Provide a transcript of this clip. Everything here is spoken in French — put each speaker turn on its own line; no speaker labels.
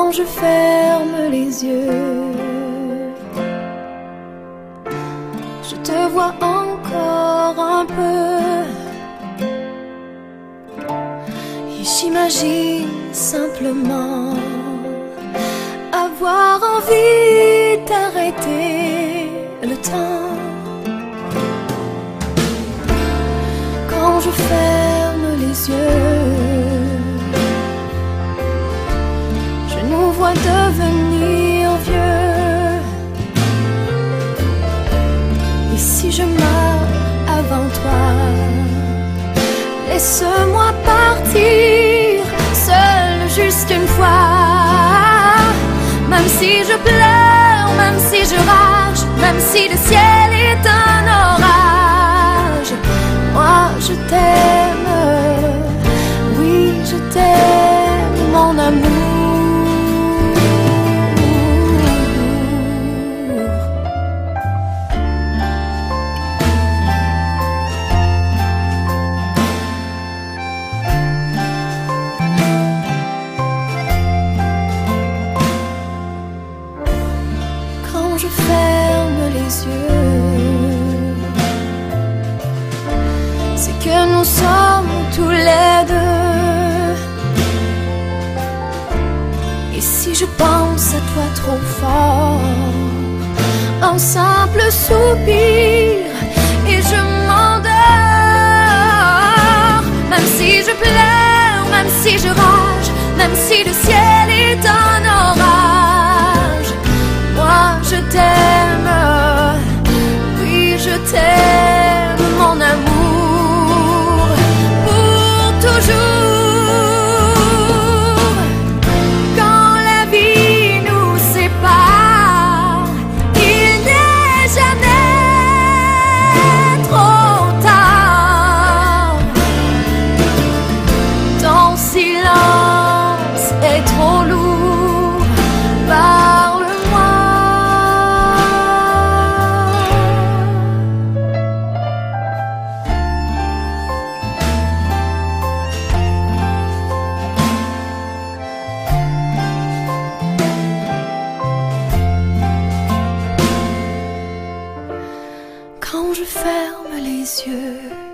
Quand je ferme les yeux, je te vois encore un peu. Et j'imagine simplement avoir envie d'arrêter le temps. Quand je ferme les yeux, je nous vois devenir vieux. Et si je meurs avant toi, laisse-moi partir seul juste une fois. Même si je pleure, même si je rage, même si le ciel est un orage, moi je t'aime, oui je t'aime mon amour. Quand je ferme les yeux, c'est que nous sommes tous les deux. Et si je pense à toi trop fort, un simple soupir et je m'endors. Même si je pleure, même si je rage, même si le ciel est un orage, moi je t'aime, oui je t'aime mon amour, pour toujours. Quand la vie nous sépare, il n'est jamais trop tard. Ton silence est trop lourd, parle-moi. Quand je ferme les yeux,